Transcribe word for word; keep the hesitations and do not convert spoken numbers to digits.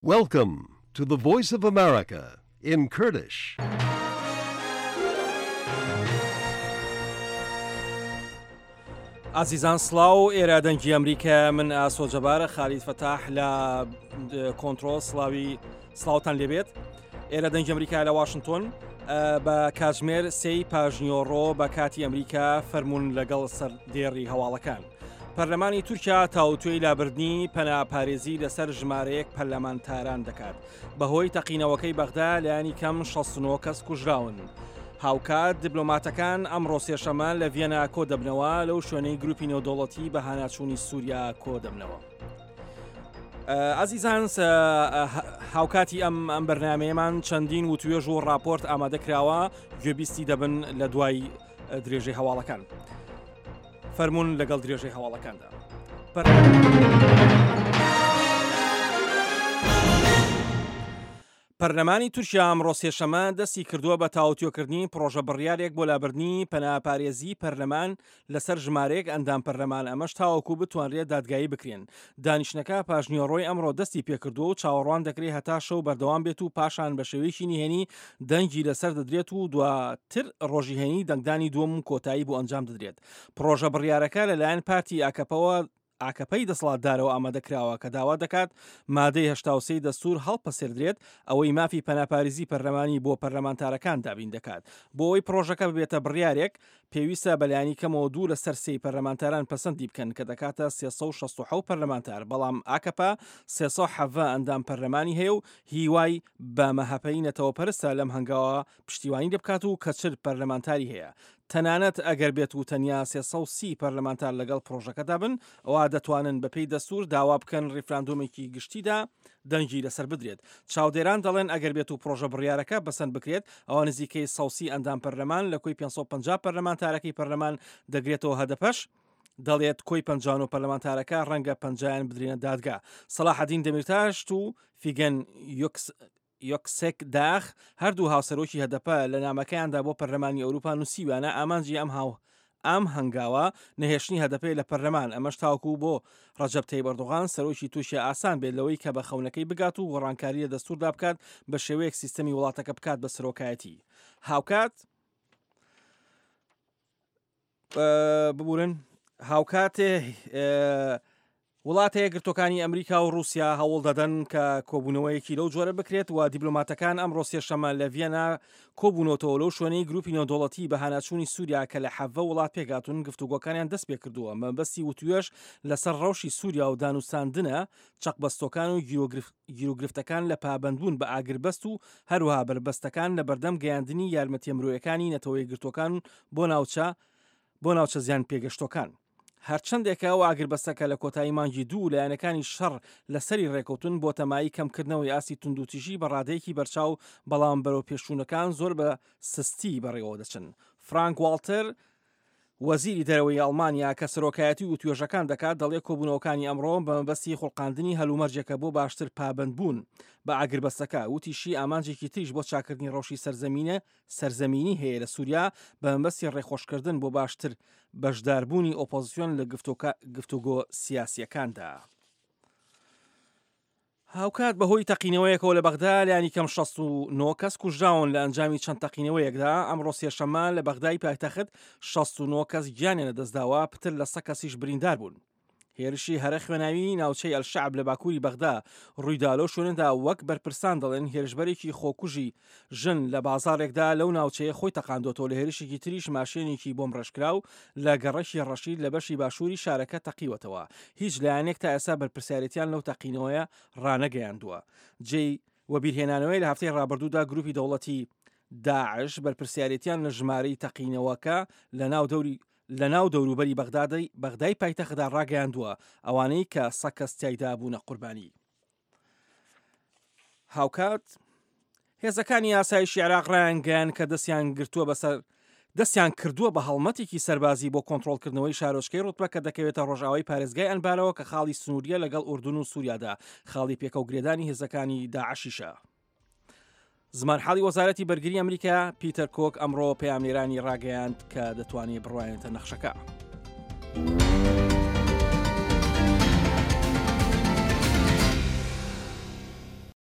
Welcome to the Voice of America in Kurdish. ئازیزان سڵاو ئێرە دەنگی ئەمریکا من ئاسۆجەبارە خالید فەتاح لە کۆنتڕۆل سڵاوی سڵاوتان لێبێت ئێرە دەنگی ئەمریکا لە واشنگتن بە کاتژمێر سێی پاژنیۆڕۆ بە کاتی ئەمریکا فەرمونون لەگەڵ سەردێڕی هەواڵەکان. پەرلەمانی تورکیا تاوتوێی لابردنی پەناپارێزی لەسەر ژمارەیەک پەرلەمانتاران دەکات بەهۆی تەقینەوەکەی بەغدا لایانی کەم شەست و نۆ کەس کوژراون. هاوکات دیبلۆماتەکان ئەمڕۆ سێشەمە لە ڤێنا کۆ دەبنەوە لەو شوێنەی گروپی نێودەوڵەتی بە هاناچوونی سووریا کۆ دەبنەوە. ئازیزان هاوکاتی ئەم ئەم بەرنامەیەمان چەندین و توێژ و راپۆرت ئامادەکراوە گوێبیستی دەبن لە دوای درێژەی هەواڵەکان. فەرمونون لەگەڵ درێژەی هەواڵەکاندا. پەرلەمانی تورکیا ئەمڕۆ سێشەمە دەستی کردووە بە تاوتوێکردنی پرۆژە بڕیارێک بۆ لابردنی پەناپارێزی پەرلەمان لەسەر ژمارەیەک ئەندام پەرلەمان ئەمەش تاوەکو بتوانرێت دادگایی بکرێن. دانیشتنەکە پاژنیۆڕۆی ئەمڕۆ دەستی پێکردو و چاوەڕوان دەکرێت هەتا شەو بەردەوام بێت و پاشان بە شێوەیەکی نهێنی دەنگی لەسەر دەدرێت و دواتر ڕۆژی هێنی دەنگدانی دووەم و کۆتایی بۆ ئەنجام دەدرێت. پرۆژە بڕیارەکە لەلایەن پارتی ئاکەپەوە ئاکەپەی دەسەڵاتدارەوە ئامادەکراوە کە داوا دەکات مادەی هەشتا و سێی دەستور هەڵپەسێردرێت ئەوەی مافی پەناپارێزی پەرلەمانی بۆ پەرلەمانتارەکان دابین دەکات. بۆ ئەوەی پرۆژەکە ببێتە بڕیارێک پێویستە بەلایانی کەمەوە دوو لەسەر سێی پەرلەمانتاران پەسەندی بکەن کە دەکاتە سێسە و شەست و حەوت پەرلەمانتار، بەڵام ئاکەپا سێسە و حەڤە ئەندام پەرلەمانی هەیە و هیوای بە مەهەپەی نەتەوەپەرستە لەم هەنگاوە پشتیوانی دەبکات و کەچر پەرلەمانتاری هەیە. تەنانەت ئەگەر بێت و تەنیا سێسە و سی پەرلەمانتار لەگەڵ پرۆژەکەدا بن ئەوە دەتوانن بەپێی دەستور داوا بکەن ڕیفراندۆمێکی گشتیدا دەنگی لەسەر بدرێت. چاودێران دەڵێن ئەگەر بێت و پرۆژە بڕیارەکە بەسەند بکرێت ئەوە نزیکەی سەوسی ئەندام پەرلەمان لە کۆی پێنج سەد و پەنجا پەرلەمانتارەکەی پەرلەمان دەگرێتەوە هەدەپەش. دەڵێت کۆی پەنجا و پەرلەمانتارەکە ڕەنگە پەنجایان بدرێنە دادگا. سەلاحەدین دەمیرتاش و فیگەن یۆکس یۆکسێک داخ هەردوو هاوسەرۆکی هەدەپە لە نامەکەیاندا بۆ پەرلەمانی ئەوروپا نووسیوانە ئامانجی ئەم هاو ئەم هەنگاوە نەهێشتنی هەدەپێ لە پەرلەمان ئەمەش تاوەکو بۆ ڕەجەب تەیب ئەردۆغان سەرۆکی تووشی ئاسان بێت لەوەی کە بە خەونەکەی بگات و گۆڕانکاری لە دەستوردا بکات بە شێوەیەک سیستەمی وڵاتەکە بکات بە سەرۆکایەتی. هاوکات ببورن هاوکاتێ وڵاتەیە گرتوەکانی ئەمریکا و رووسیا هەوڵ دەدەن کە کۆبوونەوەیەکی لەو جۆرە بکرێت و دیبلۆماتەکان ئەمڕۆ سێشەمە لە ڤێنا کۆبوونەوەتەوە لەو شوێنەی گروپی نێودەوڵەتی بە هاناچوونی سووریا کە لە حەڤە وڵات پێگاتون گفتوگۆکانیان دەست پێ کردووە. مەبەستی وتوێژ لەسەر ڕەوشی سووریا و دانوستاندنە چەقبەستۆکان و گیرۆگرفتەکان لە پابەندبوون بە ئاگربەست و هەروەها بربەستەکان لە بەردەم گەیاندنی یارمەتیە مرۆیەکانی نەتەوەی گرتوەکان بۆ ناوچە بۆ ناوچە زیان پێگەشتۆکان. هەرچەندێکە و ئاگربەستەکە لە کۆتایی مانگی دوو لایەنەکانی شەڕ لەسەری ڕێکەوتن بۆ تەمایی کەمکردنەوەی ئاسی توندوتیژی بە ڕادەیەکی بەرچاو بەڵام بەرەو پێشوونەکان زۆر بە سستی بەڕێوە دەچن. فرانک واڵتەر وەزیری دەرەوەی ئەڵمانیا کە سەرۆکایەتی و توێژەکان دەکات دەڵێ کۆبوونەوەکانی ئەمڕۆ بە مەبەستی خوڵقاندنی هەلومەرجێکە بۆ باشتر پابند بوون بە ئاگربەستەکە. وتیشی ئامانجێکی تریش بۆ چاکردنی ڕەوشی سەرزەمینە سەرزەمینی هەیە لە سووریا بە مەبەستی ڕێخۆشکردن بۆ باشتر بەشداربوونی ئۆپۆزیسیۆن لە گفتوگۆ سیاسیەکاندا. هاوکات بەهۆی تەقینەوەیەکەوە لە بەغدا لایانی کەم شەست و نۆ کەس کوژراون لە ئەنجامی چەند تەقینەوەیەکدا. ئەمڕۆ سێشەمە لە بەغدای پایتەخت شەست و نۆ کەس گیانیان لەدەستداوە، پتر لە سە کەسیش بریندار بوون. هێرشی هەرە خوێناوی ناوچەی ئەلشەعب لە باکووری بەغدا ڕوویدا لەو شوێنەدا وەک بەرپرسان دەڵێن هێرشبەرێکی خۆکوژی ژن لە بازارێکدا لەو ناوچەیە خۆی تەقاندۆتەوە. لە هێرشێکی تریش ماشێنێکی بۆم ڕێژکراو لە گەڕەکی ڕەشید لە بەشی باشووری شارەکە تەقیوەتەوە. هیچ لایەنێک تا ئێستا بەرپرسیارەتیان لەو تەقینەوەیە ڕانەگەیاندووە. جێی وەبیرهێنانەوەی لە هەفتەی ڕابردوودا گروپی دەوڵەتی داعش بەرپرسیارەتیان لە ژمارەی تەقینەوەکە لە ناو دەوری لە ناو دەوروبەری بەغدادی بەغدای پایتەختدا ڕاگەیاندووە، ئەوانەی کە سە کەس تایدا بوونە قوربانی. هاوکات هێزەکانی ئاسایشی عێراق ڕایانگەیان کە دەستیان گرتووە بەسەر دەستیان کردووە بە هەڵمەتێکی سەربازی بۆ کۆنتڕۆڵکردنەوەی شارۆچکەی ڕوتبە کە دەکەوێتە ڕۆژاوای پارێزگای ئەنبارەوە کە خاڵی سنووریە لەگەڵ ئوردون و سووریادا خاڵی پێکە و گرێدانی هێزەکانی داعشیشە. زمانحاڵی وەزارەتی بەرگری ئەمریکا پیتەر کۆک ئەمڕۆ پەیامنێرانی ڕاگەیاند کە دەتوانێت بڕوایێتە نەخشەکە.